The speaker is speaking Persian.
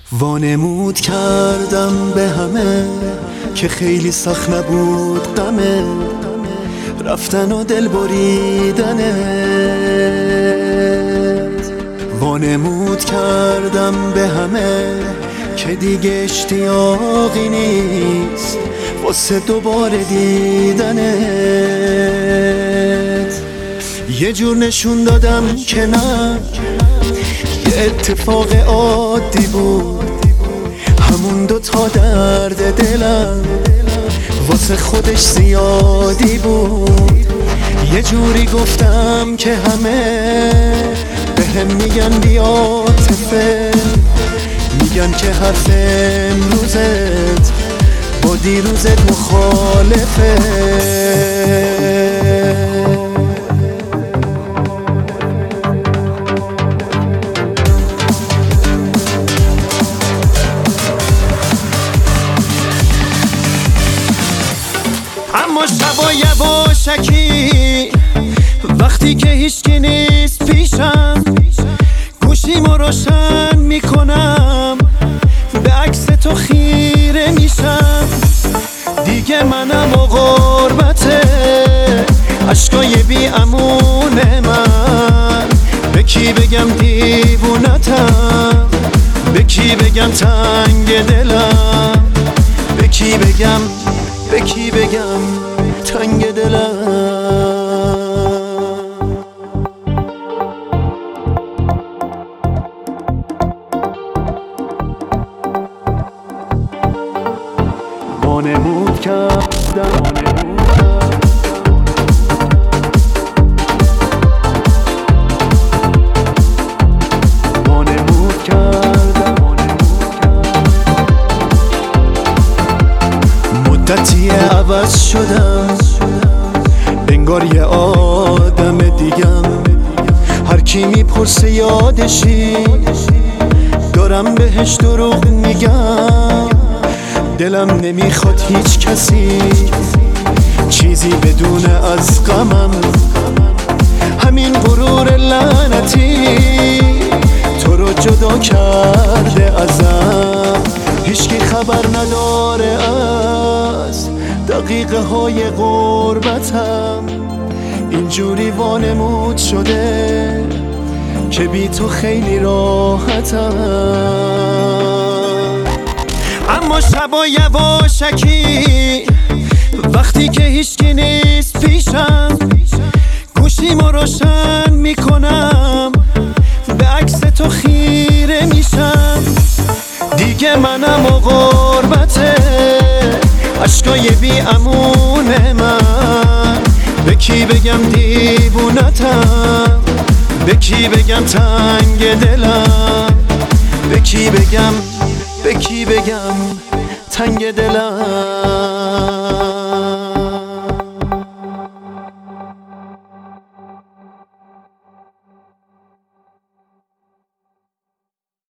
وانمود کردم به همه که خیلی سخت نبود غمه رفتن و دل بریدنت. وانمود کردم به همه که دیگه اشتیاقی نیست واسه دوباره دیدنت. یه جور نشون دادم که نه، یه اتفاق عادی بود، همون دوتا درد دلم واسه خودش زیادی بود. یه جوری گفتم که همه بهم میگن بی‌عاطفه، میگن که حرف امروزت با دیروزت مخالفه. اما شبا یواشکی وقتی که هیچکی نیست پیشم، گوشیمو روشن میکنم به عکس تو خیره میشم. دیگه منم و غربته، عشقای بی امون من. به کی بگم دیوونتم، به کی بگم تنگ دلم، به کی بگم تنگ دلم. وانمود کردم مدتی عوض شدم، انگار یه آدم دیگم. هر کی میپرسه یادشی، دارم بهش دروغ میگم. دلم نمیخواد هیچ کسی چیزی بدونه از غمم. همین غرور لعنتی تو رو جدا کرده ازم. هیچکی خبر نداره از دقیقه های غربتم. اینجوری وانمود شده که بی تو خیلی راحتم. اما شبا یواشکی وقتی که هیچکی نیست پیشم، گوشیمو روشن میکنم به عکس تو خیره میشم. دیگه منم و غربته، عشقای بی امون من. به کی بگم دیوونتم، به کی بگم تنگ دلم، به کی بگم تنگ دلم.